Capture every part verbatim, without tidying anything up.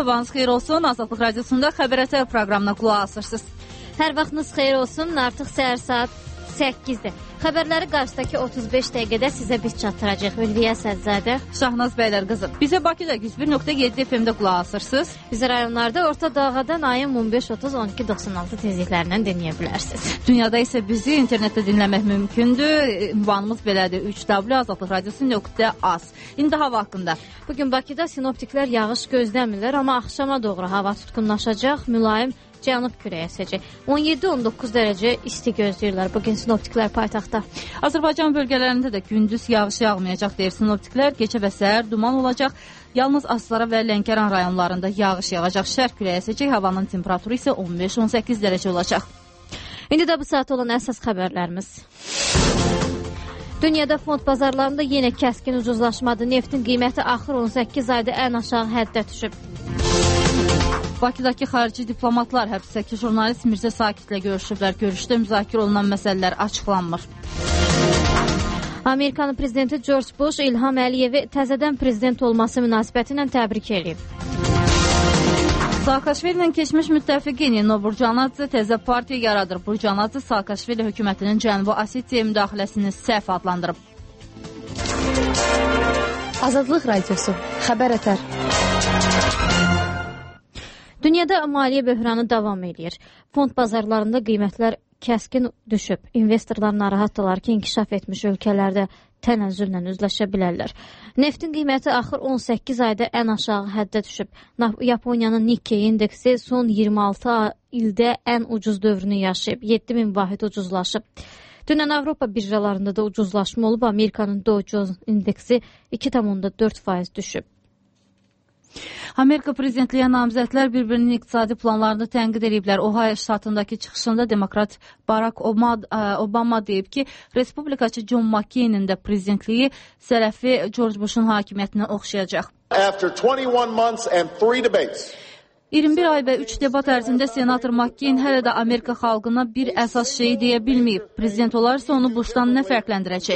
sabahınız xeyir olsun. Azadlıq Radiosunda Xəbər Ətər proqramına qulaq asırsınız. Hər vaxtınız xeyir olsun. Artıq səhər saat səkkizdir. Xəbərləri qarşıdakı otuz beş dəqiqədə sizə biz çatdıracaq. Ülviyə Sədzadə, Şahnaz Bəylər qızı. Bizə Bakıda yüz bir nöqtə yeddi F M-də qulaq asırsınız. Bizə rayonlarda Orta Dağıdan ayın on beş otuz on iki doxsan altı tezliklərindən dinləyə bilərsiniz. Dünyada isə bizi internetdə dinləmək mümkündür. Ünvanımız belədir: üç w azadlıq radiosu nöqtə az. İndi hava haqqında. Bugün Bakıda sinoptiklər yağış gözləmirlər, amma axşama doğru hava tutqunlaşacaq, mülayim cənub küləyi əsəcək. on yeddi on doqquz dərəcə isti gözləyirlər bugün sinoptiklər paytaxtda. Azərbaycan bölgələrində də gündüz yağış yağmayacaq deyir sinoptiklər. Gecə və səhər duman olacaq. Yalnız Astara və Lənkəran rayonlarında yağış yağacaq. Şərq küləyi əsəcək. Havanın temperaturu isə on beş on səkkiz dərəcə olacaq. İndi də bu saat olan əsas xəbərlərimiz. Dünyada fond bazarlarında yenə kəskin ucuzlaşmadır. Neftin qiyməti axır on səkkiz ayda ən aşağı həddə düşüb. Bakıdakı xarici diplomatlar həbsdəki jurnalist Mirzə Sakitlə görüşüblər. Görüşdə müzakirə olunan məsələlər açıqlanmır. Amerikanın prezidenti George Bush İlham Əliyevi təzədən prezident olması münasibəti ilə təbrik edib. Saakashvilinin keçmiş müttəfiqi Nino Burjanadze təzə partiya yaradır. Burjanadze Saakashvili hökumətinin Cənubi Osetiyaya müdaxiləsini səhv adlandırıb. Azadlıq Radiosu, Xəbər Ətər. Dünyada maliyyə böhranı davam edir. Fond bazarlarında qiymətlər kəskin düşüb. İnvestorlar narahatdırlar ki, inkişaf etmiş ölkələrdə tənəzzüllə üzləşə bilərlər. Neftin qiyməti axır on səkkiz ayda ən aşağı həddə düşüb. Yaponiyanın Nikkei indeksi son iyirmi altı ildə ən ucuz dövrünü yaşayıb. yeddi min vahid ucuzlaşıb. Dünən Avropa birjalarında da ucuzlaşma olub. Amerikanın Dow Jones indeksi iki tam dörd faiz düşüb. Amerika prezidentliyə namizədlər bir-birinin iqtisadi planlarını tənqid ediblər. Ohio ştatındakı çıxışında demokrat Barack Obama deyib ki, respublikaçı John McCain'in də prezidentliyi sələfi George Bush'un hakimiyyətinə oxşayacaq. iyirmi bir ay və üç debat ərzində senator McCain hələ də Amerika xalqına bir əsas şeyi deyə bilməyib. Prezident olarsa onu Bush'dan nə fərqləndirəcək?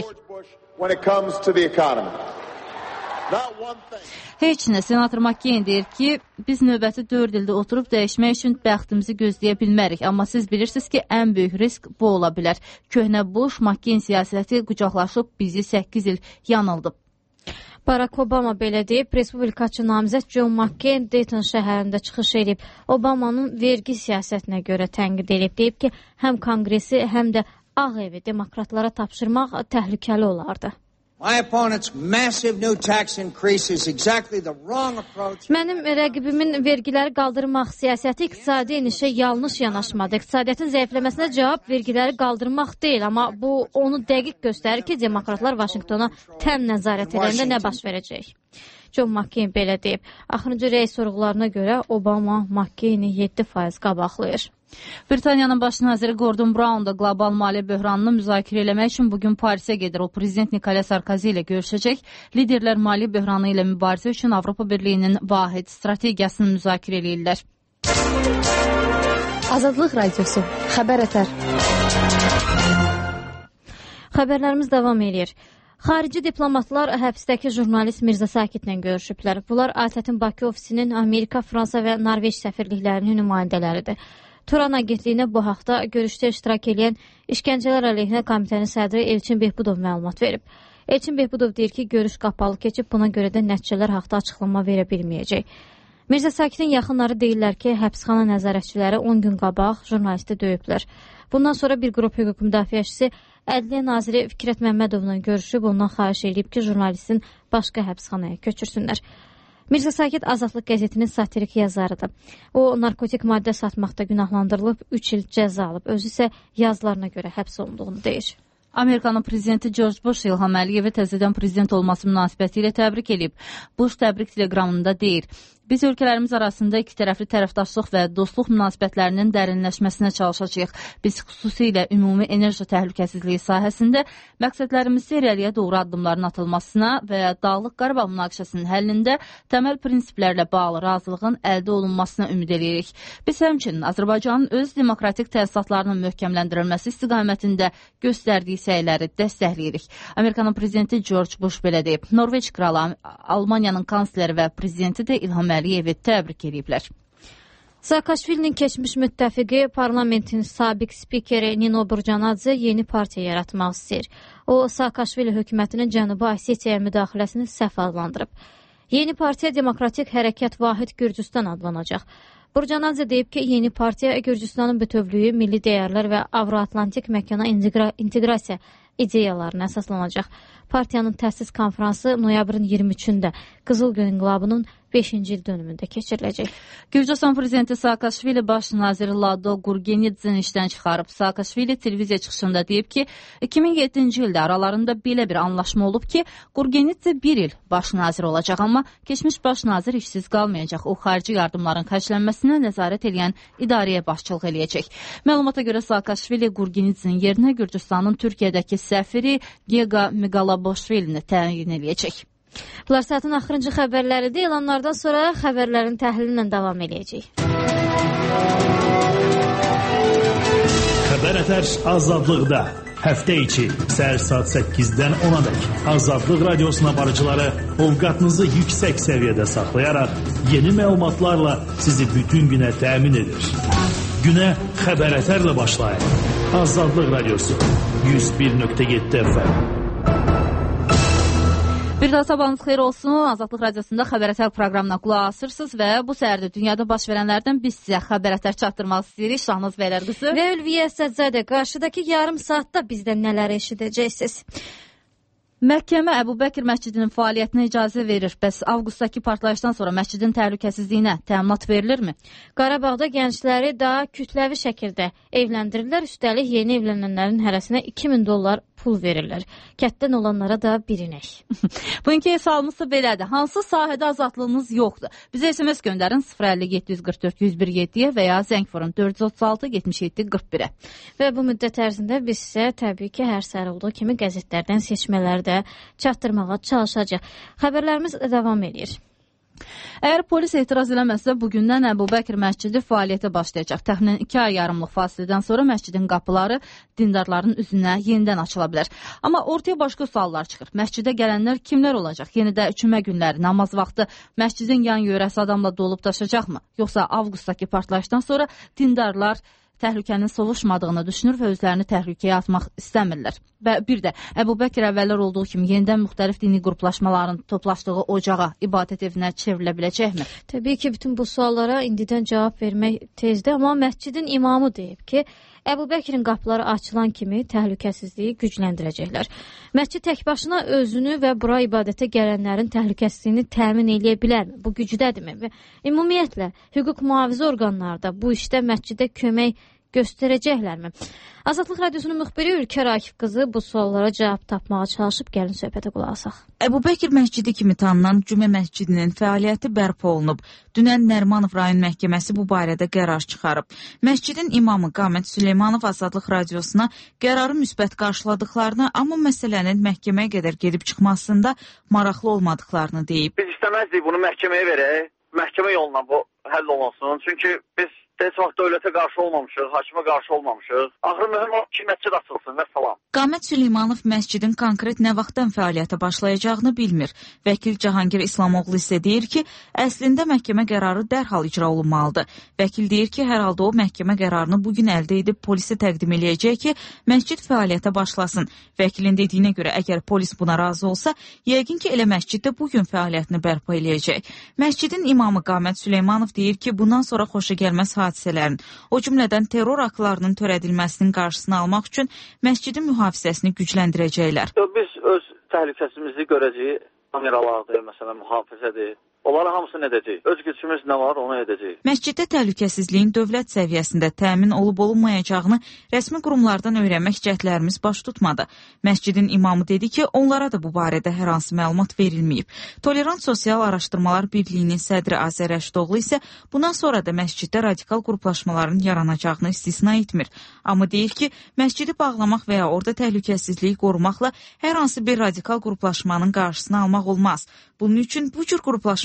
Heç nə. Senator McCain deyir ki, biz növbəti dörd ildə oturub dəyişmək üçün bəxtimizi gözləyə bilmərik. Amma siz bilirsiniz ki, ən böyük risk bu ola bilər. Köhnə Bush, McCain siyasəti qucaqlaşıb bizi səkkiz il yanıldıb. Barack Obama belə deyib. Respublikaçı namizəd John McCain Dayton şəhərində çıxış edib. Obamanın vergi siyasətinə görə tənqid edib. Deyib ki, həm konqresi, həm də Ağ evi demokratlara tapşırmaq təhlükəli olardı. Mənim rəqibimin vergiləri qaldırmaq siyasəti iqtisadi enişə yanlış yanaşmadır. İqtisadiyyatın zəifləməsinə cavab vergiləri qaldırmaq deyil, amma bu onu dəqiq göstərir ki, demokratlar Vaşinqtona təm nəzarət edəndə nə baş verəcək. John McCain belə deyib. Axırıncı rəy sorğularına görə Obama McCain'i yeddi faiz qabaqlayır. Britaniyanın baş naziri Gordon Brown da qlobal maliyyə böhranını müzakirə eləmək üçün bugün Parisə gedir. O, prezident Nicolas Sarkozy ilə görüşəcək. Liderlər maliyyə böhranı ilə mübarizə üçün Avropa Birliyinin vahid strategiyasını müzakirə eləyirlər. Azadlıq Radiosu, Xəbər Ətər. Xəbərlərimiz davam edir. Xarici diplomatlar həbsdəki jurnalist Mirzə Sakitlə görüşüblər. Bunlar ATƏT-in Bakı ofisinin Amerika, Fransa və Norveç səfirliklərinin nümayəndələridir. Turan agentliyinə bu haqda görüşdə iştirak edən İşgəncələr əleyhinə komitənin sədri Elçin Behbudov məlumat verib. Elçin Behbudov deyir ki, görüş qapalı keçib, buna görə də nəticələr haqda açıqlama verə bilməyəcək. Mirzə Sakitin yaxınları deyirlər ki, həbsxana nəzarətçiləri on gün qabaq jurnalisti döyüblər. Bundan sonra bir qrup hüquq müdafiəçisi Ədliyyə naziri Fikrət Məmmədovla görüşüb, ondan xahiş edib ki, jurnalistin başqa həbsxanaya köçürsünlər. Mirzə Sakit Azadlıq qəzetinin satirik yazarıdır. O, narkotik maddə satmaqda günahlandırılıb, üç il cəza alıb. Özü isə yazılarına görə həbs olunduğunu deyir. Amerikanın prezidenti George Bush İlham Əliyevi təzədən prezident olması münasibəti ilə təbrik edib. Bush təbrik teleqramında deyir: Biz ölkələrimiz arasında iki tərəfli tərəfdaşlıq və dostluq münasibətlərinin dərinləşməsinə çalışacağıq. Biz xüsusilə ümumi enerji təhlükəsizliyi sahəsində məqsədlərimizdə irəliyə doğru addımların atılmasına və Dağlıq Qarabağ münaqişəsinin həllində təməl prinsiplərlə bağlı razılığın əldə olunmasına ümid edirik. Biz həmçinin Azərbaycanın öz demokratik təsisatlarının möhkəmləndirilməsi istiqamətində göstərdiyi səyləri dəstəkləyirik. Amerikanın prezidenti George Bush belə deyib. Norveç kralı, Almaniyanın kansleri və prezidenti də İlham İlham Əliyevi təbrik ediblər. Saakashvilinin keçmiş müttəfiqi parlamentin sabiq spikeri Nino Burcanadze yeni partiya yaratmaq istəyir. O, Saakashvili hökumətinin Cənubi Osetiyaya müdaxiləsini səhv adlandırıb. Yeni partiya Demokratik Hərəkət Vahid Gürcüstan adlanacaq. Burcanadze deyib ki, yeni partiya Gürcüstanın bütövlüyü, milli dəyərlər və Avroatlantik məkana integra inteqrasiya ideyalarına əsaslanacaq. Partiyanın təsis konfransı noyabrın iyirmi üçündə Qızıl Gül İnqilabının beşinci il dönümündə keçiriləcək. Gürcüstan prezidenti Saakashvili baş naziri Lado Gurgenidzini işdən çıxarıb. Saakashvili televiziya çıxışında deyib ki, iki min yeddinci ildə aralarında belə bir anlaşma olub ki, Gurgenidze bir il baş nazir olacaq, amma keçmiş baş nazir işsiz qalmayacaq. O, xarici yardımların xərclənməsinə nəzarət edən idarəyə başçılıq eləyəcək. Məlumata görə Saakashvili Gurgenidzinin yerinə Gürcüstanın Türkiyədəki səfiri Gega Megaloboşvilini təyin eləyəcək. Bunlar saatin axırıncı xəbərləridir. Elanlardan sonra xəbərlərin təhlili ilə davam edəcək. Xəbər Ətər azadlıqda. Həftə içi səhər saat səkkizdən ona dək Azadlıq Radiosuna barıcıları ovqatınızı yüksək səviyyədə saxlayaraq yeni məlumatlarla sizi bütün günə təmin edir. Günə Xəbər Ətərlə başlayın. Azadlıq Radiosu yüz bir nöqtə yeddi F M. Bir daha sabahınız xeyir olsun. Azadlıq Radiosunda Xəbər Ətər proqramına qulaq asırsınız və bu səhərdə dünyada baş verənlərdən biz sizə Xəbər Ətər çatdırmaq istəyirik. Şahnaz bəylər qızı və Ülviyə Əsədzadə, qarşıdakı yarım saatda bizdən nələr eşidəcəksiniz? Məhkəmə Əbu Bəkir məscidinin fəaliyyətinə icazə verir. Bəs avqustdakı partlayışdan sonra məscidin təhlükəsizliyinə təminat verilirmi? Qarabağda gəncləri daha kütləvi şəkildə evləndirirlər. Üstəlik yeni evlənənlərin hərəsinə iki min dollar pul verirlər. Kətdən olanlara da bir inək. Bugünkü sualımız belədir. Hansı sahədə azadlığınız yoxdur? Bizə S M S göndərin sıfır əlli yeddi yüz qırx dörd yüz bir yeddiyə və ya zəng vurun dörd yüz otuz altı yetmiş yeddi qırx birə. Və bu müddət ərzində biz sizə təbii ki, hər səhər olduğu kimi qəzetlərdən seçmələri də çatdırmağa çalışacaq. Xəbərlərimiz davam edir. Əgər polis etiraz eləməzsə, bugündən Əbu Bəkir məscidi fəaliyyətə başlayacaq. Təxminən iki ay yarımlıq fasilədən sonra məscidin qapıları dindarların üzünə yenidən açıla bilər. Amma ortaya başqa suallar çıxır. Məscidə gələnlər kimlər olacaq? Yeni də cümə günləri, namaz vaxtı məscidin yan yörəsi adamla dolub daşacaqmı? Yoxsa avqustdakı partlayışdan sonra dindarlar təhlükənin sovuşmadığını düşünür və özlərini təhlükəyə atmaq istəmirlər. Və bir də Əbu Bəkir əvvəllər olduğu kimi yenidən müxtəlif dini qruplaşmaların toplaşdığı ocağa, ibadət evinə çevrilə biləcəkmi? Təbii ki, bütün bu suallara indidən cavab vermək tezdir, amma məscidin imamı deyib ki, Əbu Bəkirin qapıları açılan kimi təhlükəsizliyi gücləndirəcəklər. Məscid tək başına özünü və bura ibadətə gələnlərin təhlükəsizliyini təmin eləyə bilərmi? Bu gücdədirmi? Və ümumiyyətlə, hüquq mühafizə orqanları da bu işdə məscidə kömək göstərəcəklərmi? Azadlıq Radiosunun müxbiri Ülkər Akif qızı bu suallara cavab tapmağa çalışıb, gəlin söhbətə qulaq asaq. Əbu Bəkir məscidi kimi tanınan Cümə məscidinin fəaliyyəti bərpa olunub. Dünən Nərimanov rayon məhkəməsi bu barədə qərar çıxarıb. Məscidin imamı Qamət Süleymanov Azadlıq Radiosuna qərarı müsbət qarşıladıqlarını, amma məsələnin məhkəməyə qədər gedib çıxmasında maraqlı olmadıqlarını deyib. Biz istəməzdik bunu məhkəməyə verək, məhkəmə yoluna bu həll olunsun. Çünki biz heç vaxt dövlətə qarşı olmamışıq, hakimə qarşı olmamışıq. Axırı mühüm o ki, məscid açılsın və salam. Qamət Süleymanov məscidin konkret nə vaxtdan fəaliyyətə başlayacağını bilmir. Vəkil Cahangir İslamoğlu isə deyir ki, əslində məhkəmə qərarı dərhal icra olunmalıdır. Vəkil deyir ki, hər halda o məhkəmə qərarını bugün əldə edib polisə təqdim eləyəcək ki, məscid fəaliyyətə başlasın. Vəkilin dediyinə görə, əgər polis buna razı olsa, yəqin ki, elə məscid də bugün fəaliyyətini bərpa eləyəcək. Məscidin imamı Qamət Süleymanov deyir ki, bundan sonra xoşagəlməz hadisələrin, o cümlədən terror aktlarının törədilməsinin qarşısını almaq üçün məscidin mühafizəsini gücləndirəcəklər. Biz öz təhlükəsizliyimizi görəcəyik, kameralardır, məsələn, mühafizədir. Onları hamısını edəcək. Öz gücümüz nə var, onu edəcək. Məsciddə təhlükəsizliyin dövlət səviyyəsində təmin olub-olunmayacağını rəsmi qurumlardan öyrənmək cəhdlərimiz baş tutmadı. Məscidin imamı dedi ki, onlara da bu barədə hər hansı məlumat verilməyib. Tolerant Sosial Araşdırmalar Birliyinin sədri Azər Rəşidoğlu isə bundan sonra da məsciddə radikal qruplaşmaların yaranacağını istisna etmir. Amma deyir ki, məscidi bağlamaq və ya orada təhlükəsizliyi qorumaqla hər hansı bir radikal qruplaşmanın qarşısını almaq olmaz. Bunun üçün bu cür qruplaşma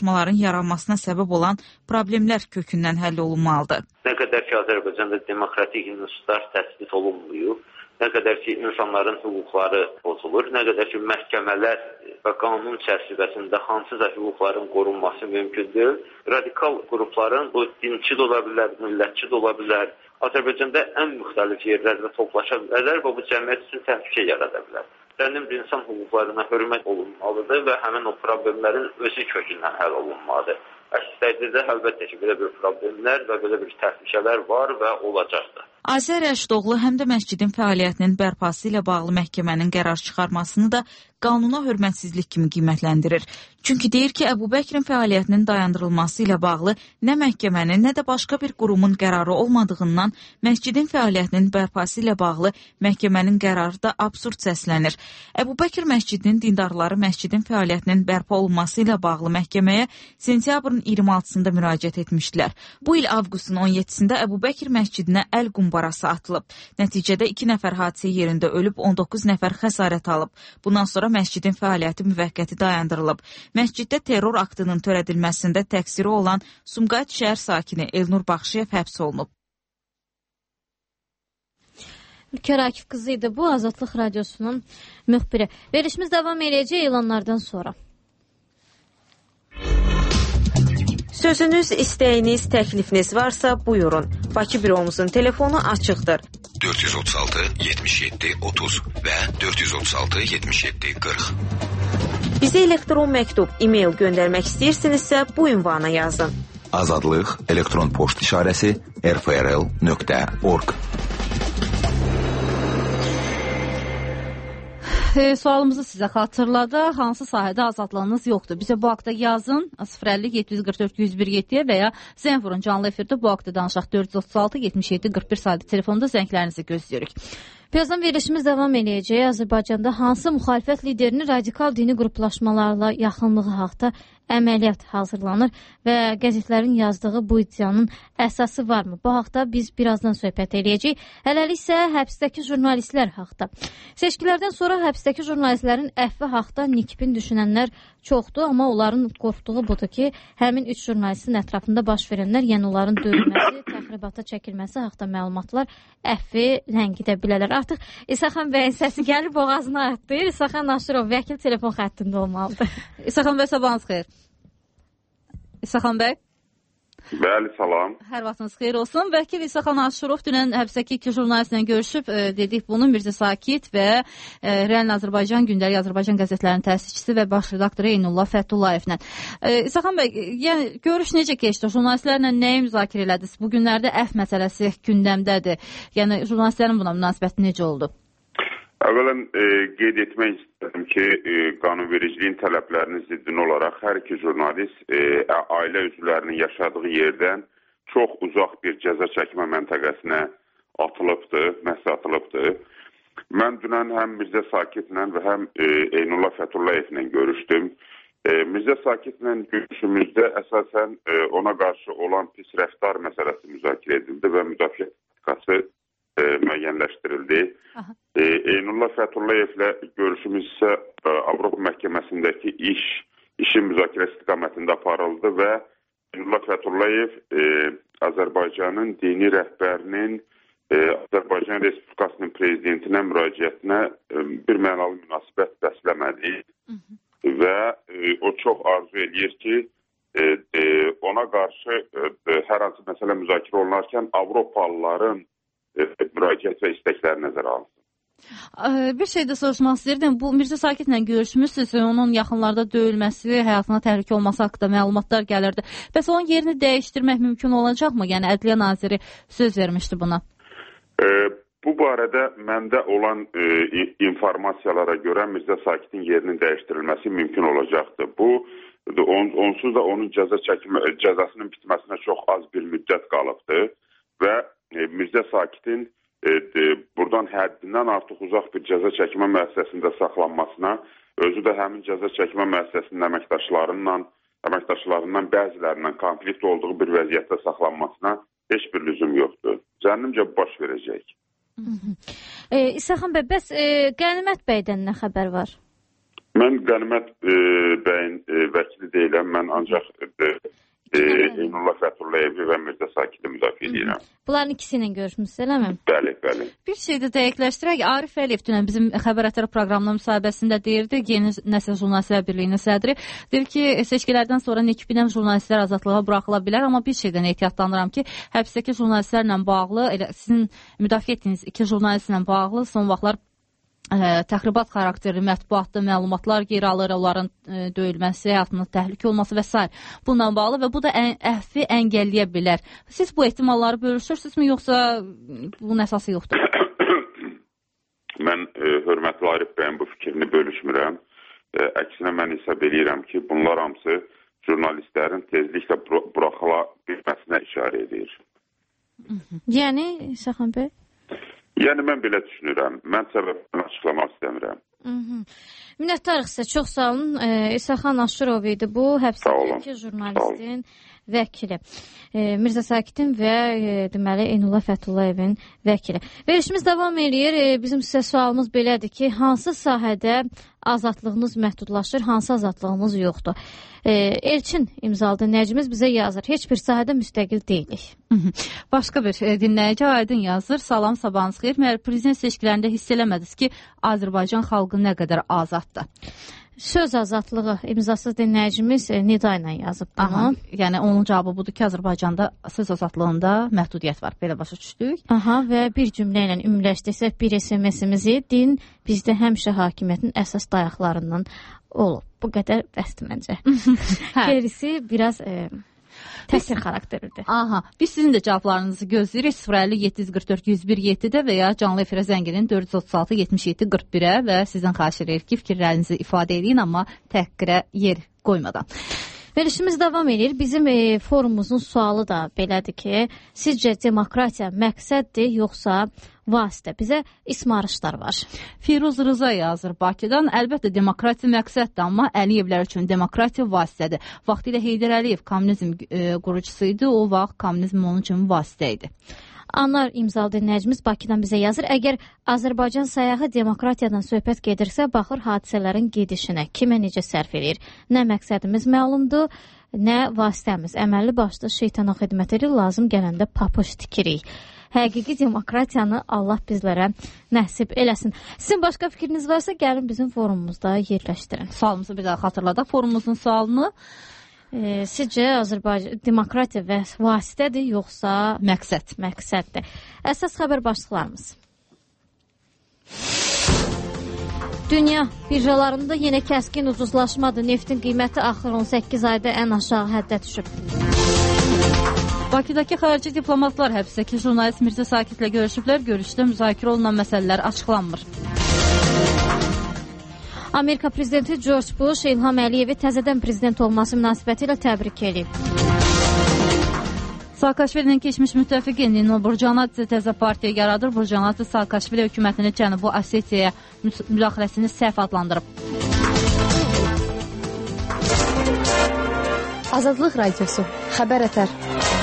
çatışmaların yaranmasına səbəb olan problemlər kökündən həll olunmalıdır. Nə qədər ki, Azərbaycanda demokratik institutlar təsbit olunmuyor, nə qədər ki, insanların hüquqları pozulur, nə qədər ki, məhkəmələr və qanun çərçivəsində hansısa hüquqların qorunması mümkündür. Radikal qrupların, bu dinçi də ola bilər, millətçi də ola bilər, Azərbaycanda ən müxtəlif yerlərdə toplaşa bilərlər və bu cəmiyyət üçün təhlükə yarada bilər. Sənin bir insan hüquqlarına hörmət olunmalıdır və həmin o problemlərin özü kökündən həll olunmalıdır. Əks təqdirdə əlbəttə ki, belə bir problemlər və belə bir təhlükələr var və olacaqdır. Azər Rəşidoğlu həm də məscidin fəaliyyətinin bərpası ilə bağlı məhkəmənin qərar çıxarmasını da qanuna hörmətsizlik kimi qiymətləndirir. Çünki deyir ki, Əbu Bəkrin fəaliyyətinin dayandırılması ilə bağlı nə məhkəmənin, nə də başqa bir qurumun qərarı olmadığından məscidin fəaliyyətinin bərpası ilə bağlı məhkəmənin qərarı da absurd səslənir. Əbu Bəkir məscidinin dindarları məscidin fəaliyyətinin bərpa olunması ilə bağlı məhkəməyə sentyabrın iyirmi altısında müraciət etmişdilər. Bu il avqustun on yeddisində Əbu Bəkir məscidinə əl qumbarası atılıb. Nəticədə iki nəfər hadisə yerində ölüb, on doqquz nəfər xəsarət alıb. Bundan sonra məscidin fəaliyyəti müvəqqəti dayandırılıb. Məsciddə terror aktının törədilməsində təqsiri olan Sumqayıt şəhər sakini Elnur Baxşıyev həbs olunub. Ülkər Akif qızı idi bu, Azadlıq Radiosunun müxbiri. Verişimiz davam edəcək elanlardan sonra. Sözünüz, istəyiniz, təklifiniz varsa buyurun. Bakı büromuzun telefonu açıqdır. dörd yüz otuz altı yetmiş yeddi otuz və dörd yüz otuz altı yetmiş yeddi qırx. Bizə elektron məktub, e-mail göndərmək istəyirsinizsə bu ünvana yazın. Azadlıq elektron poçt işarəsi r f r l nöqtə org. E, sualımızı sizə xatırladıq. Hansı sahədə azadlığınız yoxdur? Bizə bu haqda yazın sıfır əlli yeddi yüz qırx dörd yüz bir yeddiyə və ya zəng vurun canlı efirdə bu haqda danışaq dörd yüz otuz altı yetmiş yeddi qırx bir saylı telefonda zənglərinizi gözləyirik. Birazdan verilişimiz davam edəcək. Azərbaycanda hansı müxalifət liderinin radikal dini qruplaşmalarla yaxınlığı haqda əməliyyat hazırlanır və qəzetlərin yazdığı bu iddianın əsası varmı? Bu haqda biz birazdan söhbət edəcəyik. Hələlik isə həbsdəki jurnalistlər haqda. Seçkilərdən sonra həbsdəki jurnalistlərin əfvi haqda nikbin düşünənlər çoxdur, amma onların qorxduğu budur ki, həmin üç jurnalistin ətrafında baş verənlər, yəni onların döyülməsi, təxribata çəkilməsi haqda məlumatlar əfvi ləngidə bilərlər. Artıq İsaxan bəyin səsi gəlir, boğazına atlayır. İsaxan Naşırov, vəkil telefon xəttində olmalıdır. İsaxan bəy, sabahınız xeyir. İsaxan bəy. Bəli, salam. Hər vaxtınız xeyir olsun. Vəkil İsaxan Naşırov dünən həbsdəki iki jurnalistlə görüşüb, e, dedik bunu Mirzə Sakit və e, Real Azərbaycan, Gündəlik Azərbaycan qəzetlərinin təsisçisi və baş redaktoru Eynullah Fətullayevlə. E, İsaxan bəy, yəni görüş necə keçdi? Jurnalistlərlə nəyi müzakirə elədiniz? Bu günlərdə əf məsələsi gündəmdədir. Yəni jurnalistlərin buna münasibəti necə oldu? Əvvələn e, qeyd etmək istədim ki, e, qanunvericiliyin tələblərinin ziddin olaraq hər iki jurnalist e, ailə üzvlərinin yaşadığı yerdən çox uzaq bir cəza çəkmə məntəqəsinə atılıbdır, məhsə atılıbdır. Mən dünən həm Mirzə Sakitlə və həm e, Eynullah Fətullayevlə görüşdüm. E, Mirzə Sakitlə görüşümüzdə əsasən e, ona qarşı olan pis rəftar məsələsi müzakirə edildi və müdafiə taktikası E, müəyyənləşdirildi. E, Eynullah Fətullayevlə görüşümüz isə e, Avropa məhkəməsindəki iş, işin müzakirə istiqamətində aparıldı və Eynullah Fətullayev e, Azərbaycanın dini rəhbərinin e, Azərbaycan Respublikasının prezidentinə müraciətinə e, bir mənalı münasibət bəsləmədi və e, o çox arzu edir ki, e, e, ona qarşı e, hər hansı məsələ müzakirə olunarkən Avropalıların müraciət və istəkləri nəzərə alınsın. Bir şey də soruşmaq istəyirdim. Bu Mirzə Sakitlə görüşmüşsünüz, onun yaxınlarda döyülməsi, həyatına təhlükə olması haqqında məlumatlar gəlirdi. Bəs onun yerini dəyişdirmək mümkün olacaqmı? Yəni Ədliyyə naziri söz vermişdi buna. E, bu barədə məndə olan e, informasiyalara görə Mirzə Sakitin yerinin dəyişdirilməsi mümkün olacaqdır. Bu on, onsuz da onun cəza çəkmə, cəzasının bitməsinə çox az bir müddət qalıbdır və Mirzə Sakitin e, e, buradan həddindən artıq uzaq bir cəza çəkmə müəssisəsində saxlanmasına, özü də həmin cəza çəkmə müəssisəsinin əməkdaşlarından, əməkdaşlarından bəzilərindən konflikt olduğu bir vəziyyətdə saxlanmasına heç bir lüzum yoxdur. Zənnimcə baş verəcək. E, İsaxan bəy, bəs e, Qənimət bəydən nə xəbər var? Mən Qənimət e, bəyin e, vəkili deyiləm. Mən ancaq e, e, Eynullah Fəthullayevi və Mirzə Sakiti müdafiə edirəm. Bunların ikisi ilə görüşmüsünüz, eləmi? Bəli, bəli. Bir şey də dəqiqləşdirək. Arif Əliyev dünən bizim Xəbər Ətər proqramının müsahibəsində deyirdi, Yeni Nəsil Jurnalistlər Birliyinin sədri. Deyir ki, seçkilərdən sonra nikbinəm jurnalistlər azadlığa buraxıla bilər, amma bir şeydən ehtiyatlanıram ki, həbsdəki jurnalistlərlə bağlı, elə sizin müdafiə etdiyiniz iki jurnalistlə bağlı son vaxtlar Ə, təxribat xarakterli mətbuatda məlumatlar geri alır, onların ə, döyülməsi, həyatının təhlükə olması və s. bununla bağlı və bu da ən, əhvi əngəlləyə bilər. Siz bu ehtimalları bölüşürsünüzmü, yoxsa bunun əsası yoxdur? Mən ə, hörmətli Arif bəyin bu fikrini bölüşmürəm. Ə, əksinə mən hesab edirəm ki, bunlar hamısı jurnalistlərin tezliklə buraxıla bilməsinə işarə edir. Yəni, Səxan bəy? Yəni, mən belə düşünürəm. Mən səbəbini açıqlamaq istəmirəm. Minnətdarıq sizə. Çox sağ olun. E, İsaxan Aşurov idi bu. Həbsdəki jurnalistin vəkili. E, Mirzə Sakitin və e, deməli Eynullah Fətullayevin vəkili. Verilişimiz davam edir. E, bizim sizə sualımız belədir ki, hansı sahədə azadlığınız məhdudlaşır, hansı azadlığımız yoxdur? E, Elçin imzalı dinləyicimiz bizə yazır. Heç bir sahədə müstəqil deyilik. Başqa bir e, dinləyici Aydın yazır. Salam, sabahınız xeyir. Məyər prezident seçkilərində hiss eləmədiniz ki, Azərbaycan xalqı nə qədər azaddır? Söz azadlığı imzasız dinləyicimiz e, Nida ilə yazıb bunu. Aha, yəni onun cavabı budur ki, Azərbaycanda söz azadlığında məhdudiyyət var. Belə başa düşdük. Aha, və bir cümlə ilə ümumiləşdirsək bir S M S-imizi din bizdə həmişə hakimiyyətin əsas dayaqlarından olub. Bu qədər bəsdir məncə. Gerisi biraz e, təsir xarakteridir. Aha, biz sizin də cavablarınızı gözləyirik. sıfır əlli yeddi yüz qırx dörd yüz bir yeddidə və ya canlı efirə zəng edin dörd yüz otuz altı yetmiş yeddi qırx birə və sizdən xahiş edirik ki, fikirlərinizi ifadə edin, amma təhqirə yer qoymadan. Verilişimiz davam edir. Bizim e, forumumuzun sualı da belədir ki, sizcə demokratiya məqsəddir, yoxsa vasitə? Bizə ismarışlar var. Firuz Rıza yazır Bakıdan. Əlbəttə demokratiya məqsəddir, amma Əliyevlər üçün demokratiya vasitədir. Vaxtilə Heydər Əliyev kommunizm e, qurucusu idi, o vaxt kommunizm onun üçün vasitə idi. Anar imzalı dinləyicimiz Bakıdan bizə yazır. Əgər Azərbaycan sayağı demokratiyadan söhbət gedirsə, baxır hadisələrin gedişinə, kimə necə sərf edir? Nə məqsədimiz məlumdur, nə vasitəmiz. Əməlli başlı şeytana xidmət edir, lazım gələndə papuş tikirik. Həqiqi demokratiyanı Allah bizlərə nəsib eləsin. Sizin başqa fikriniz varsa, gəlin bizim forumumuzda yerləşdirin. Sualımızı bir daha xatırladaq. Forumumuzun sualını E, sizcə Azərbaycan demokratiya və vasitədir, yoxsa məqsəd? Məqsəddir. Əsas xəbər başlıqlarımız. Dünya birjalarında yenə kəskin ucuzlaşmadır. Neftin qiyməti axır on səkkiz ayda ən aşağı həddə düşüb. Bakıdakı xarici diplomatlar həbsdəki jurnalist Mirzə Sakitlə görüşüblər. Görüşdə müzakirə olunan məsələlər açıqlanmır. Amerika prezidenti George Bush İlham Əliyevi təzədən prezident olması münasibəti ilə təbrik edib. Saakashvilinin keçmiş müttəfiqi Nino Burjanadze təzə partiya yaradır. Burjanadze Saakashvili hökumətinin Cənubi Osetiyaya müdaxiləsini səhv adlandırıb. Azadlıq Radiosu. Xəbər Ətər.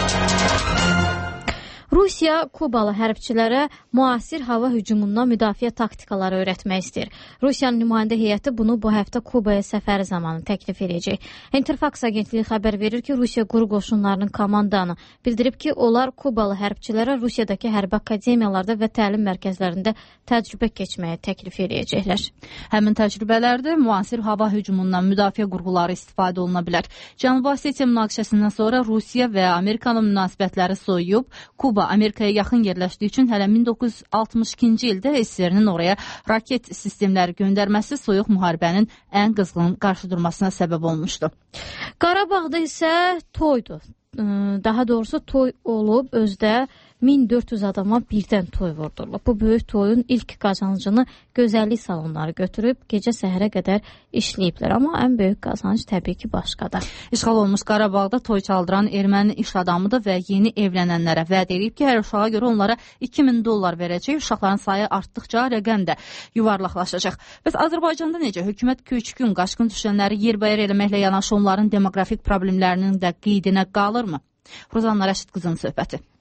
Rusiya Kubalı hərbçilərə müasir hava hücumundan müdafiə taktikaları öyrətmək istəyir. Rusiyanın nümayəndə heyəti bunu bu həftə Kubaya səfəri zamanı təklif edəcək. Interfax agentliyi xəbər verir ki, Rusiya quru qoşunlarının komandanı bildirib ki, onlar Kubalı hərbçilərə Rusiyadakı hərbi akademiyalarda və təlim mərkəzlərində təcrübə keçməyə təklif edəcəklər. Həmin təcrübələrdə müasir hava hücumundan müdafiə qurğuları istifadə oluna bilər. Cənubi Osetiya münaqişəsindən sonra Rusiya və Amerikanın münasibətləri soyuyub. Kuba Amerikaya yaxın yerləşdiyi üçün hələ min doqquz yüz altmış ikinci ildə S S R-nin oraya raket sistemləri göndərməsi soyuq müharibənin ən qızğın qarşıdurmasına səbəb olmuşdu. Qarabağda isə toydu. Daha doğrusu toy olub, özdə min dörd yüz adama birdən toy vurdurulub. Bu böyük toyun ilk qazancını gözəllik salonları götürüb, gecə səhərə qədər işləyiblər. Amma ən böyük qazanc təbii ki, başqadır. İşğal olmuş Qarabağda toy çaldıran erməni iş adamıdır və yeni evlənənlərə vəd edib ki, hər uşağa görə onlara iki min dollar verəcək. Uşaqların sayı artdıqca rəqəm də yuvarlaqlaşacaq. Bəs Azərbaycanda necə? Hökumət köçkün, qaçqın düşənləri yerbayır eləməklə yanaşı onların demoqrafik problemlərinin də qeydinə qalırmı? Rozanna Rəşid qızının söhbəti.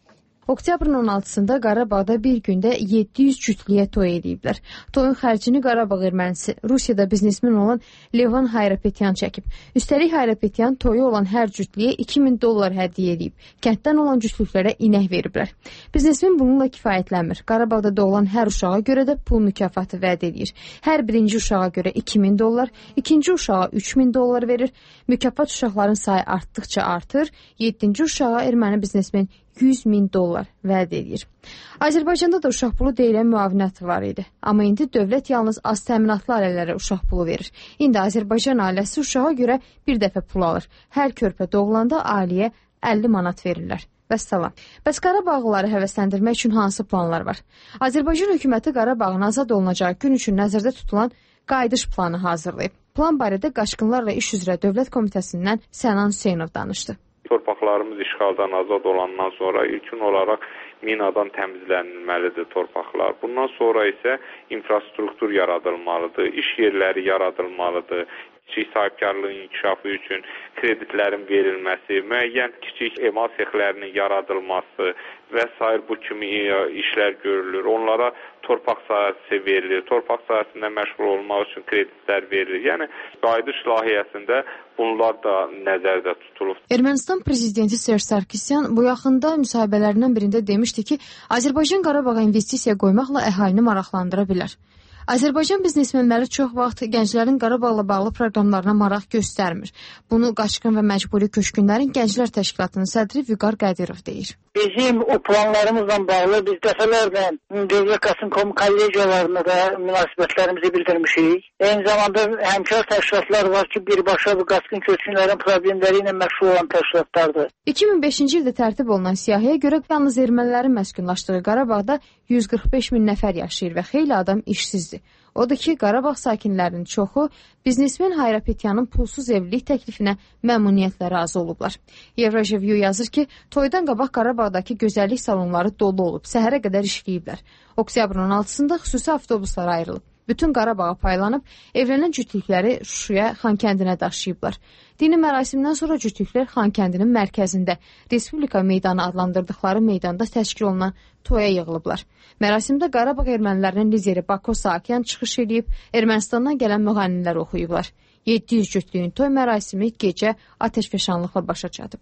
Oktyabrın on altısında Qarabağda bir gündə yeddi yüz cütlüyə toy ediblər. Toyun xərcini Qarabağ ermənisi, Rusiyada biznesmen olan Levon Hayrapetyan çəkib. Üstəlik Hayrapetyan toyu olan hər cütlüyə iki min dollar hədiyyə edib. Kənddən olan cütlüklərə inək veriblər. Biznesmen bununla kifayətlənmir. Qarabağda doğulan hər uşağa görə də pul mükafatı vəd edir. Hər birinci uşağa görə iki min dollar, ikinci uşağa üç min dollar verir. Mükafat uşaqların sayı artdıqca artır. yeddinci uşağa erməni biznesmen yüz min dollar vəd edir. Azərbaycanda da uşaq pulu deyilən müavinət var idi. Amma indi dövlət yalnız az təminatlı ailələrə uşaq pulu verir. İndi Azərbaycan ailəsi uşağa görə bir dəfə pul alır. Hər körpə doğulanda ailəyə əlli manat verirlər. Vəssalam. Bəs Qarabağlıları həvəsləndirmək üçün hansı planlar var? Azərbaycan hökuməti Qarabağın azad olunacağı gün üçün nəzərdə tutulan qayıdış planı hazırlayıb. Plan barədə Qaçqınlarla İş üzrə Dövlət Komitəsindən Sənan Hüseynov danışdı. Torpaqlarımız işğaldan azad olandan sonra ilkin olaraq minadan təmizlənilməlidir torpaqlar. Bundan sonra isə infrastruktur yaradılmalıdır, iş yerləri yaradılmalıdır. Kiçik sahibkarlığın inkişafı üçün kreditlərin verilməsi, müəyyən kiçik emal sexlərinin yaradılması və sair bu kimi işlər görülür. Onlara torpaq sahəsi verilir, torpaq sahəsində məşğul olmaq üçün kreditlər verilir. Yəni, qayıdış layihəsində bunlar da nəzərdə tutulur. Ermənistan prezidenti Serj Sarkisyan bu yaxında müsahibələrindən birində demişdi ki, Azərbaycan Qarabağa investisiya qoymaqla əhalini maraqlandıra bilər. Azərbaycan biznesmenləri çox vaxt gənclərin Qarabağla bağlı proqramlarına maraq göstərmir. Bunu Qaçqın və Məcburi Köçkünlərin Gənclər Təşkilatının sədri Vüqar Qədirov deyir. Bizim o planlarımızla bağlı biz dəfələrlə Dövlət Qasımkom kollegiyalarına da münasibətlərimizi bildirmişik. Eyni zamanda həmkar təşkilatlar var ki, birbaşa bu Qaçqın Köçkünlərin problemləri ilə məşğul olan təşkilatlardır. iki min beşinci ildə tərtib olunan siyahıya görə yalnız ermənilərin məskunlaşdığı Qarabağda yüz qırx beş min nəfər yaşayır və xeyli adam işsizdir. Odur ki, Qarabağ sakinlərinin çoxu biznesmen Hayrapetyanın pulsuz evlilik təklifinə məmnuniyyətlə razı olublar. Evrojevyu yazır ki, toydan qabaq Qarabağdakı gözəllik salonları dolu olub, səhərə qədər işləyiblər. Oktyabrın on altısında xüsusi avtobuslar ayrılıb. Bütün Qarabağa paylanıb, evlənən cütlükləri Şuşaya, Xankəndinə daşıyıblar. Dini mərasimdən sonra cütlüklər Xankəndinin mərkəzində, Respublika meydanı adlandırdıqları meydanda təşkil olunan toya yığılıblar. Mərasimdə Qarabağ ermənilərinin lideri Bako Saakyan çıxış edib, Ermənistandan gələn müğənnilər oxuyublar. yeddi yüz cütlüyün toy mərasimi gecə atəşfəşanlıqla başa çatıb.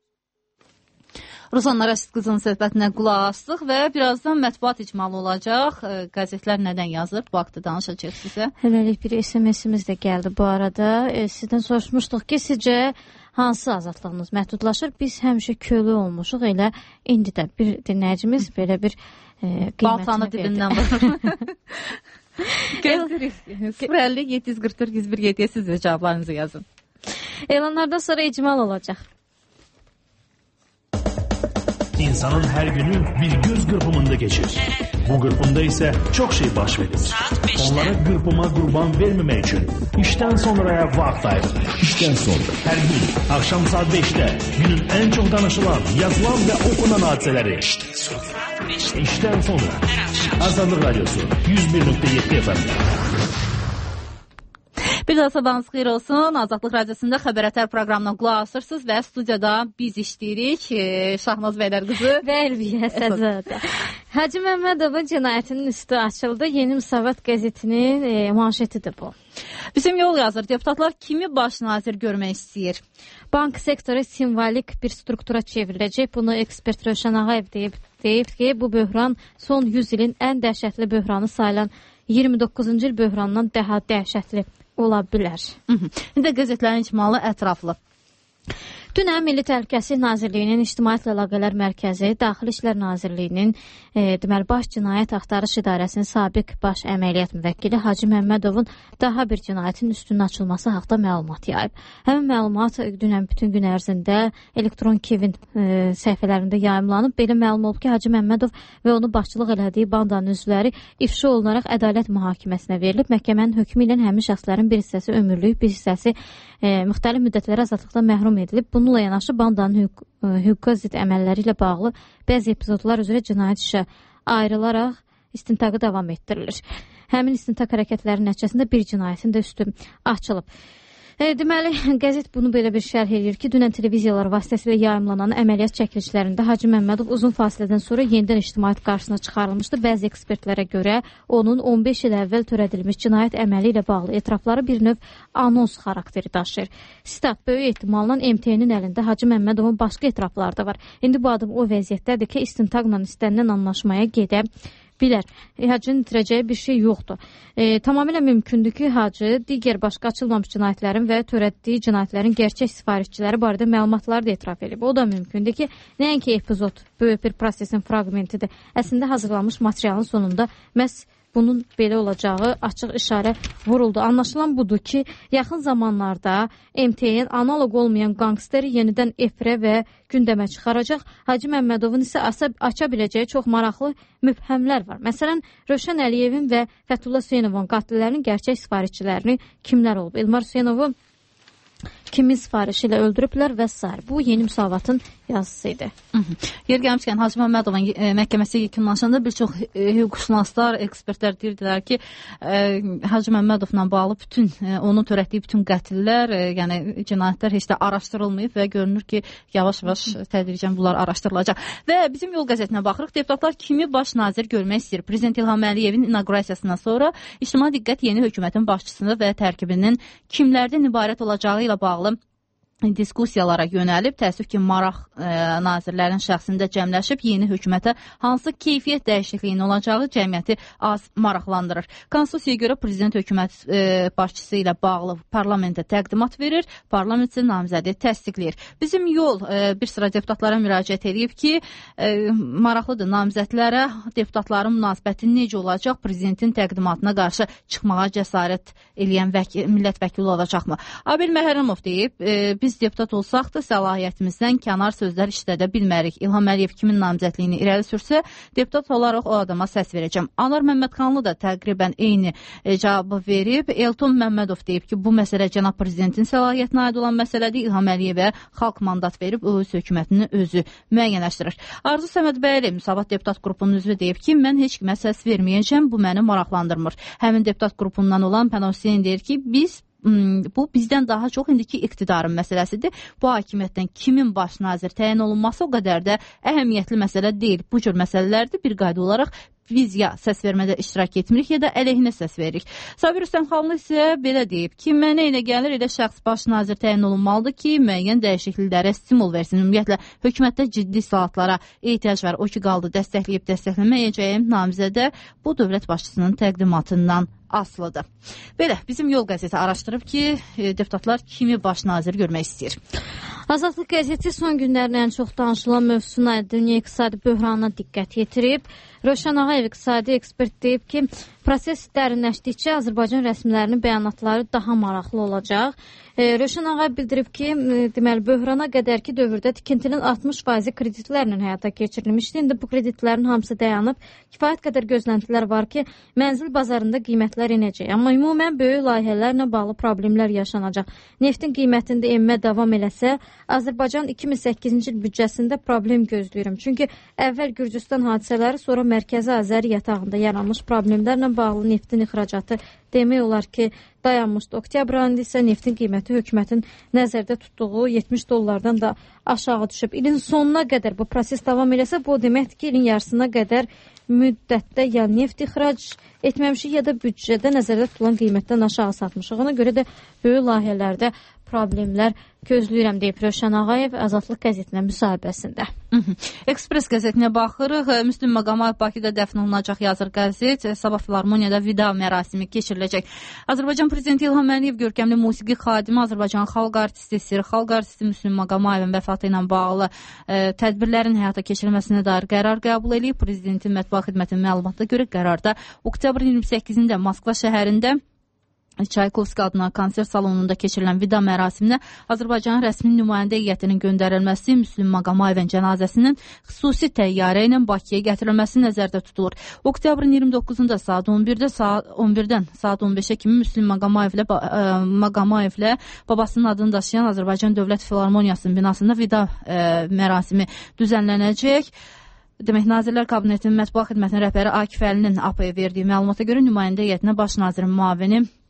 Ruzanna Rəşid qızının söhbətinə qulaq asdıq və birazdan mətbuat icmalı olacaq. Qəzetlər nədən yazır? Bu haqda danışacaq sizə. Hələlik bir S M S-imiz də gəldi bu arada. E, sizdən soruşmuşduq ki, sizcə hansı azadlığınız məhdudlaşır? Biz həmişə kölə olmuşuq, elə indi də bir dinləyicimiz belə bir e, qiymətini Baltanı dibindən vurur. Gözlərik. sıfır əlli yeddi yüz qırx dörd yüz bir yeddiyə siz də cavablarınızı yazın. Elanlardan sonra icmal olacaq. İnsanın hər günü bir göz qırpımında geçir. Bu qırpımda isə çox şey baş verir. Onlara qırpıma qurban verməmək üçün işdən sonraya vaxt ayırın. İşdən sonra hər gün axşam saat beşdə günün ən çox danışılan, yazılan və oxunan hadisələri işdən sonra Azadlıq Radyosu yüz bir nöqtə yeddi F M. Bir daha sabahınız xeyir olsun. Azadlıq Radyosunda Xəbər Ətər proqramına qulaq asırsınız və studiyada biz işləyirik. Şahnaz Bəylər qızı və Əlviyyə Səzadə. Hacı Məmmədovun cinayətinin üstü açıldı. Yeni Müsavat qəzetinin e, manşetidir bu. Bizim yol yazır. Deputatlar kimi baş nazir görmək istəyir? Bank sektoru simvolik bir struktura çevriləcək. Bunu ekspert Rövşən Ağayev deyib, deyib ki, bu böhran son yüz ilin ən dəhşətli böhranı sayılan iyirmi doqquzuncu il böhranından daha dəhşətli ola bilər. İndi qəzetlərin icmalı ətraflı. Dünən Milli Təhlükəsizlik Nazirliyinin İctimaiyyətlə Əlaqələr Mərkəzi, Daxili İşlər Nazirliyinin e, deməli, Baş Cinayət Axtarış İdarəsinin sabiq baş əməliyyat müvəkkili Hacı Məmmədovun daha bir cinayətin üstünün açılması haqda məlumat yayıb. Həmin məlumat dünən bütün gün ərzində elektron Kivin e, səhifələrində yayımlanıb. Belə məlum olub ki, Hacı Məmmədov və onu başçılıq elədiyi bandanın üzvləri ifşa olunaraq ədalət mühakiməsinə verilib. Məhkəmənin hökmü ilə həmin şəxslərin bir hissəsi ömürlük, bir hissəsi e, müxtəlif müddətlərə azadlıqdan məhrum edilib. Bununla yanaşı bandanın hüquq, hüquqa zidd əməlləri ilə bağlı bəzi epizodlar üzrə cinayət işə ayrılaraq istintaqı davam etdirilir. Həmin istintaq hərəkətləri nəticəsində bir cinayətin də üstü açılıb. E, deməli, qəzet bunu belə bir şərh edir ki, dünən televiziyalar vasitəsilə yayımlanan əməliyyat çəkilişlərində Hacı Məmmədov uzun fasilədən sonra yenidən ictimaiyyət qarşısına çıxarılmışdı. Bəzi ekspertlərə görə onun on beş il əvvəl törədilmiş cinayət əməli ilə bağlı etirafları bir növ anons xarakteri daşıyır. Sitat, böyük ehtimalla M T N-in əlində Hacı Məmmədovun başqa etirafları da var. İndi bu adam o vəziyyətdədir ki, istintaqla istənilən anlaşmaya gedə bilər. E, Hacının itirəcəyi bir şey yoxdur. E, tamamilə mümkündür ki, Hacı digər başqa açılmamış cinayətlərin və törətdiyi cinayətlərin gerçək sifarişçiləri barədə məlumatları da etiraf edib. O da mümkündür ki, nəinki epizod böyük bir prosesin fraqmentidir. Əslində hazırlanmış materialın sonunda məhz bunun belə olacağı açıq işarə vuruldu. Anlaşılan budur ki, yaxın zamanlarda M T N analog olmayan qangsteri yenidən efirə və gündəmə çıxaracaq. Hacı Məmmədovun isə aça biləcəyi çox maraqlı mübhəmlər var. Məsələn, Rövşən Əliyevin və Fəthullah Hüseynovun qatillərinin gerçək sifarişçilərini kimlər olub? Elmar Hüseynovu kimin sifarişi ilə öldürüblər və s. Bu yeni müsavatın yazısı idi. Yer gəlmişkən, Hacı Məmmədovun e, məhkəməsi yekunlaşanda bir çox e, hüquqşünaslar, ekspertlər deyirdilər ki, e, Hacı Məmmədovla bağlı bütün, e, onun törətdiyi bütün qətillər, e, yəni cinayətlər heç də araşdırılmayıb və görünür ki, yavaş-yavaş tədricən bunlar araşdırılacaq. Və bizim Yol qəzetinə baxırıq, deputatlar kimi baş nazir görmək istəyir? Prezident İlham Əliyevin inaugurasiyasından sonra ictimai diqqət yeni hökumətin başçısında və tərkibinin kimlərdən ibarət olacağı ilə bağlı diskusiyalara yönəlib. Təəssüf ki, maraq e, nazirlərin şəxsində cəmləşib yeni hökumətə hansı keyfiyyət dəyişikliyinin olacağı cəmiyyəti az maraqlandırır. Konstitusiyaya görə prezident hökumət e, başçısı ilə bağlı parlamentə təqdimat verir, parlament isə namizədi təsdiqləyir. Bizim Yol e, bir sıra deputatlara müraciət edib ki, e, maraqlıdır namizədlərə deputatların münasibəti necə olacaq, prezidentin təqdimatına qarşı çıxmağa cəsarət eləyən vəkil, millət vəkili olacaqmı? Abil Məhərrəmov deyib, e, biz Biz deputat olsaq da səlahiyyətimizdən kənar sözlər işlədə bilmərik. İlham Əliyev kimin namizədliyini irəli sürsə, deputat olaraq o adama səs verəcəm. Anar Məmmədxanlı da təqribən eyni e, cavabı verib. Elton Məmmədov deyib ki, bu məsələ cənab prezidentin səlahiyyətinə aid olan məsələdir. İlham Əliyevə xalq mandat verib, o öz hökumətini özü müəyyənləşdirir. Arzu Səmədbəyli, Müsavat deputat qrupunun üzvü deyib ki, mən heç kimə səs verməyəcəm, bu məni maraqlandırmır. Həmin deputat qrupundan olan Pənah Hüseyn deyir ki, biz bu bizdən daha çox indiki iqtidarın məsələsidir. Bu hakimiyyətdən kimin baş nazir təyin olunması o qədər də əhəmiyyətli məsələ deyil. Bu cür məsələlərdir. Bir qayda olaraq biz ya səs vermədə iştirak etmirik, ya da əleyhinə səs veririk. Sabir Rüstəmxanlı isə belə deyib ki, mənə elə gəlir, elə şəxs baş nazir təyin olunmalıdır ki, müəyyən dəyişikliklərə stimul versin. Ümumiyyətlə, hökumətdə ciddi islahatlara ehtiyac var. O ki, qaldı dəstəkləyib dəstəkləməyəcəyim namizədə bu dövlət başçısının təqdimatından asılıdır. Belə, bizim Yol qəzeti araşdırıb ki, deputatlar kimi baş nazir görmək istəyir. Azadlıq qəzeti son günlərin ən çox danışılan mövzusuna, dünya iqtisadi böhranına diqqət yetirib. Rövşən Ağayev iqtisadi ekspert deyib ki, proses dərinləşdikcə Azərbaycan rəsmilərinin bəyanatları daha maraqlı olacaq. E, Rövşən Ağayev bildirib ki, deməli, böhrana qədərki dövrdə tikintinin altmış faizi kreditlərlə həyata keçirilmişdi. İndi bu kreditlərin hamısı dayanıb. Kifayət qədər gözləntilər var ki, mənzil bazarında qiymətlər inəcək. Amma ümumən böyük layihələrlə bağlı problemlər yaşanacaq. Neftin qiymətində enmə davam eləsə, Azərbaycan iki min səkkizinci il büdcəsində problem gözləyirəm. Çünki əvvəl Gürcüstan hadisələri, sonra Mərkəzi Azəri yatağında yaranmış problemlərlə bağlı neftin ixracatı demək olar ki, dayanmışdı. Oktyabr ayında isə neftin qiyməti hökumətin nəzərdə tutduğu yetmiş dollardan da aşağı düşüb. İlin sonuna qədər bu proses davam eləsə, bu deməkdir ki, ilin yarısına qədər müddətdə ya neft ixrac etməmişik, ya da büdcədə nəzərdə tutulan qiymətdən aşağı satmışıq. Ona görə də böyük layihələrdə problemlər gözləyirəm, deyib Rövşən Ağayev Azadlıq qəzetinə müsahibəsində. Ekspres qəzetinə baxırıq. Müslüm Maqamayev Bakıda dəfn olunacaq yazır qəzet. Sabah Filarmoniyada vida mərasimi keçiriləcək. Azərbaycan Prezidenti İlham Əliyev görkəmli musiqi xadimi, Azərbaycan xalq artisti, Sir xalq artisti Müslüm Maqamayevin vəfatı ilə bağlı e, tədbirlərin həyata keçirilməsinə dair qərar qəbul edib. Prezidentin mətbuat xidmətinin məlumatına görə qərarda oktyabrın iyirmi səkkizində Moskva şəhərində Çaykovski adına konsert salonunda keçirilən vida mərasiminə Azərbaycanın rəsmi nümayəndə heyətinin göndərilməsi, Müslüm Maqamayevin cənazəsinin xüsusi təyyarə ilə Bakıya gətirilməsi nəzərdə tutulur. Oktyabrın iyirmi doqquzunda saat on birdə saat on birdən saat on beşə kimi Müslüm Maqamayevlə Maqamayevlə babasının adını daşıyan Azərbaycan Dövlət Filarmoniyasının binasında vida ə, mərasimi düzənlənəcək. Demək, Nazirlər Kabinetinin mətbuat xidmətinin rəhbəri Akif Əlinin A P-yə verdiyi məlumata görə nümayəndə heyətinə baş nazirin müavini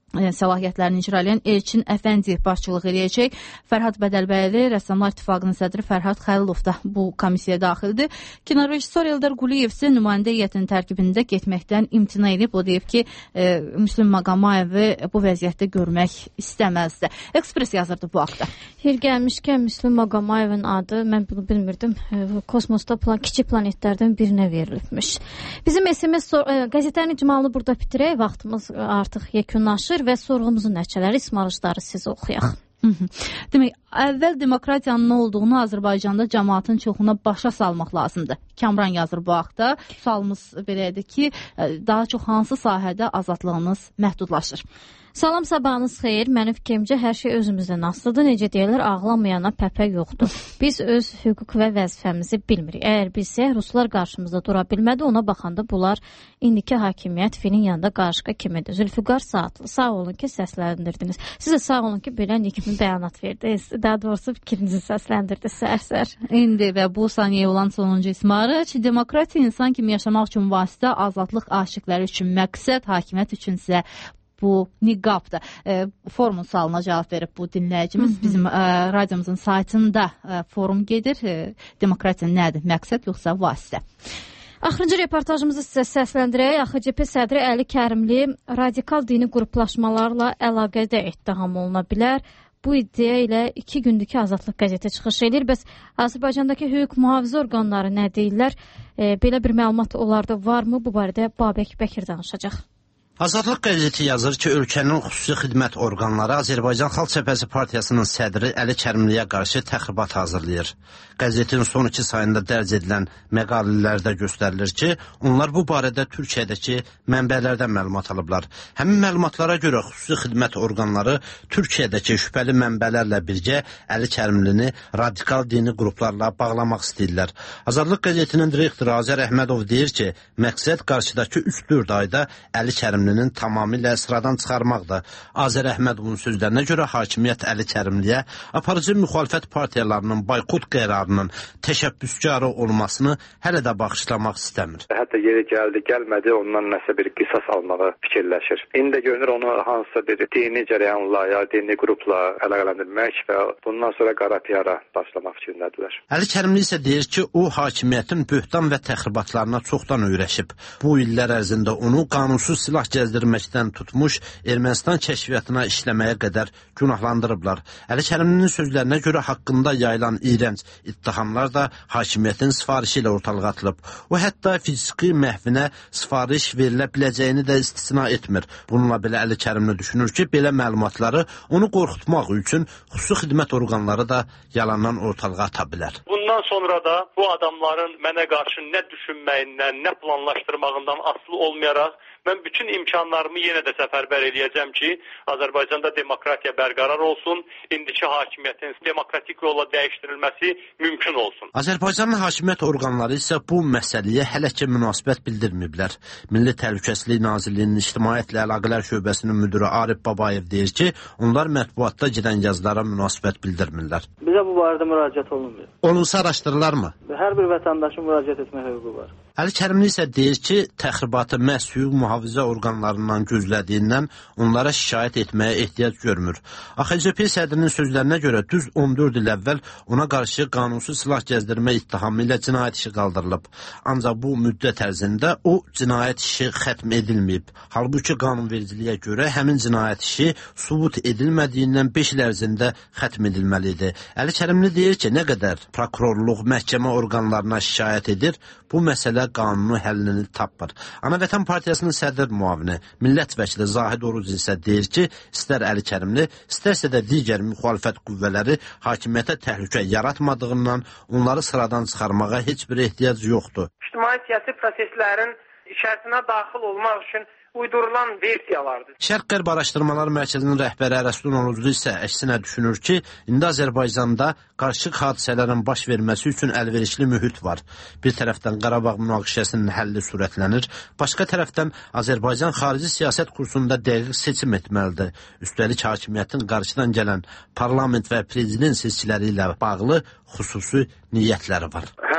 səlahiyyətlərini icra edən Elçin Əfəndiyev başçılıq edəcək. Fərhad Bədəlbəyli, Rəssamlar İttifaqının sədri Fərhad Xəlilov da bu komissiyaya daxildir. Kinorejissor Eldar Quliyev isə nümayəndə heyətinin tərkibində getməkdən imtina edib. O deyib ki, e, Müslüm Maqomayevi bu vəziyyətdə görmək istəməzdi. Ekspres yazırdı bu haqda. Yer gəlmişkən Müslüm Maqomayevin adı, mən bunu bilmirdim, kosmosda plan, kiçik planetlərdən birinə verilibmiş. Bizim S M S qəzetənin icmalını burada bitirək. Vaxtımız artıq yekunlaşır və sorğumuzun nəticələri İsmarışları sizə oxuyaq. Demək, əvvəl demokratiyanın nə olduğunu Azərbaycanda cəmaatın çoxuna başa salmaq lazımdır. Kamran yazır bu haqda. Sualımız belədir ki, daha çox hansı sahədə azadlığınız məhdudlaşır? Salam, sabahınız xeyir. Mənim fikrimcə hər şey özümüzdən asılıdır. Necə deyirlər, ağlamayana pəpə yoxdur. Biz öz hüquq və vəzifəmizi bilmirik. Əgər bilsək, ruslar qarşımızda dura bilmədi. Ona baxanda bunlar indiki hakimiyyət filin yanında qarışqa kimidir. Zülfüqar Saatlı, sağ olun ki, səsləndirdiniz. Siz də sağ olun ki, belə nikmi bəyanat verdiniz. Daha doğrusu fikrinizi səsləndirdi sər-sər. İndi və bu saniyə olan sonuncu ismarıç, demokratiya insan kimi yaşamaq üçün vasitə, azadlıq aşıqları üçün məqsəd, hakimiyyət üçün isə bu niqabdır. E, forumun sualına cavab verib bu dinləyicimiz. Hı -hı. Bizim e, radiomuzun saytında e, forum gedir. E, demokratiya nədir? Məqsəd yoxsa vasitə? Axırıncı reportajımızı sizə səsləndirək. A X C P sədri Əli Kərimli radikal dini qruplaşmalarla əlaqədə ittiham oluna bilər. Bu iddia ilə iki gündükü Azadlıq qəzeti çıxış edir. Bəs Azərbaycandakı hüquq mühafizə orqanları nə deyirlər? E, belə bir məlumat onlarda varmı? Bu barədə Babək Bəkir danışacaq. Azadlıq qəzeti yazır ki, ölkənin xüsusi xidmət orqanları Azərbaycan Xalq Cəbhəsi Partiyasının sədri Əli Kərimliyə qarşı təxribat hazırlayır. Qəzetin son iki sayında dərc edilən məqalələrdə göstərilir ki, onlar bu barədə Türkiyədəki mənbələrdən məlumat alıblar. Həmin məlumatlara görə xüsusi xidmət orqanları Türkiyədəki şübhəli mənbələrlə birgə Əli Kərimlini radikal dini qruplarla bağlamaq istəyirlər. Azadlıq qəzetinin direktoru Azər Əhmədov deyir ki, məqsəd qarşıdakı üç dörd ayda Əli Kərimli tamamilə sıradan çıxarmaqdır. Azər Əhmədovun sözlərinə görə hakimiyyət Əli Kərimliyə aparıcı müxalifət partiyalarının boykot qərarının təşəbbüskarı olmasını hələ də bağışlamaq istəmir. Hətta yeri gəldi, gəlmədi, ondan nəsə bir qisas almağı fikirləşir. İndi də görünür onu hansısa bir dini cərəyanla ya dini qrupla əlaqələndirmək və bundan sonra qara piyara başlamaq fikrindədirlər. Əli Kərimli isə deyir ki, o hakimiyyətin böhtan və təxribatlarına çoxdan öyrəşib. Bu illər ərzində onu qanunsuz silah gəzdirməkdən tutmuş Ermənistan kəşfiyyatına işləməyə qədər günahlandırıblar. Əli Kərimlinin sözlərinə görə haqqında yayılan iyrənc ittihamlar da hakimiyyətin sifarişi ilə ortalığa atılıb. O hətta fiziki məhvinə sifariş verilə biləcəyini də istisna etmir. Bununla belə Əli Kərimli düşünür ki, belə məlumatları onu qorxutmaq üçün xüsusi xidmət orqanları da yalandan ortalığa ata bilər. Bundan sonra da bu adamların mənə qarşı nə düşünməyindən, nə planlaşdırmağından asılı olmayaraq mən bütün imkanlarımı yenə də səfərbər eləyəcəm ki, Azərbaycanda demokratiya bərqərar olsun, indiki hakimiyyətin demokratik yolla dəyişdirilməsi mümkün olsun. Azərbaycanın hakimiyyət orqanları isə bu məsələyə hələ ki münasibət bildirməyiblər. Milli Təhlükəsizlik Nazirliyinin İctimaiyyətlə Əlaqələr Şöbəsinin müdürü Arif Babayev deyir ki, onlar mətbuatda gedən yazılara münasibət bildirmirlər. Bizə bu barədə müraciət olunmuyor. Olunsa araşdırılarmı? Hər bir vətəndaşın müraciət etmə hüququ var. Əli Kərimli isə deyir ki, təxribatı məhz hüquq mühafizə orqanlarından gözlədiyindən onlara şikayət etməyə ehtiyac görmür. A X C P sədrinin sözlərinə görə düz on dörd il əvvəl ona qarşı qanunsuz silah gəzdirmə ittihamı ilə cinayət işi qaldırılıb. Ancaq bu müddət ərzində o cinayət işi xətm edilməyib. Halbuki qanunvericiliyə görə həmin cinayət işi sübut edilmədiyindən beş il ərzində xətm edilməlidir. Əli Kərimli deyir ki, nə qədər prokurorluq, məhkəmə orqanlarına şikayət edir, bu məsələ qanunu həllini tapmır. Ana Vətən Partiyasının sədr müavini, millət vəkili Zahid Oruz isə deyir ki, istər Əli Kərimli, istərsə də digər müxalifət qüvvələri hakimiyyətə təhlükə yaratmadığından onları sıradan çıxarmağa heç bir ehtiyac yoxdur. İctimai siyasi proseslərin içərisinə daxil olmaq üçün uydurulan versiyalardır. Şərq-Qərb Araşdırmalar Mərkəzinin rəhbəri Ərəstun Oğuzlu isə əksinə düşünür ki, indi Azərbaycanda qarışıq hadisələrin baş verməsi üçün əlverişli mühit var. Bir tərəfdən Qarabağ münaqişəsinin həlli sürətlənir, başqa tərəfdən Azərbaycan xarici siyasət kursunda dəqiq seçim etməlidir. Üstəlik hakimiyyətin qarşıdan gələn parlament və prezident seçkiləri ilə bağlı xüsusi niyyətləri var. Hər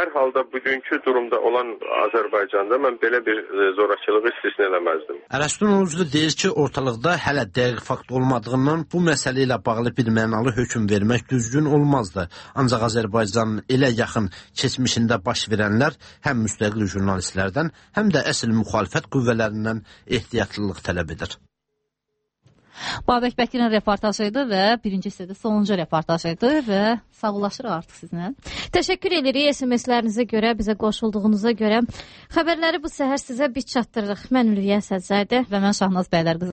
hər halda bugünkü durumda olan Azərbaycanda mən belə bir zorakılığı istisna eləməzdim. Ərəstun Oğuzlu deyir ki, ortalıqda hələ dəqiq fakt olmadığından bu məsələ ilə bağlı bir mənalı hökm vermək düzgün olmazdı. Ancaq Azərbaycanın elə yaxın keçmişində baş verənlər həm müstəqil jurnalistlərdən, həm də əsl müxalifət qüvvələrindən ehtiyatlılıq tələb edir. Babək Bəkirin reportajı idi və birinci hissədə sonuncu reportajı idi və sağollaşırıq artıq sizinlə. Təşəkkür edirik S M S-lərinizə görə, bizə qoşulduğunuza görə. Xəbərləri bu səhər sizə biz çatdırırıq. Mən Ülviyə Sədzədə və mən Şahnaz Bəylər qızı.